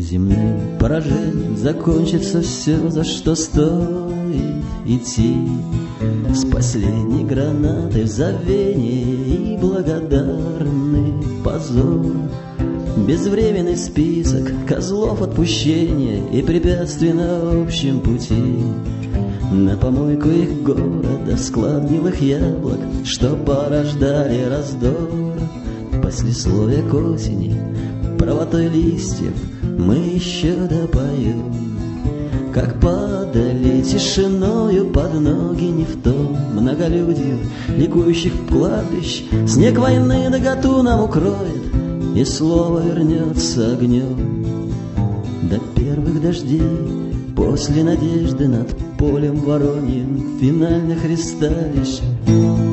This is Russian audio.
земным поражением закончится все, за что стоит идти. С последней гранатой в забвение и благодарный позор. Безвременный список козлов отпущения и препятствий на общем пути. На помойку их города, в склад гнилых яблок, что порождали раздор. Послесловие к осени, правотой листьев мы еще допоем. Как падали тишиною под ноги не в том многолюдью ликующих кладбищ. Снег войны наготу нам укроет, и слово вернется огнем. До первых дождей, после надежды над полем вороньим, финальных ресталищ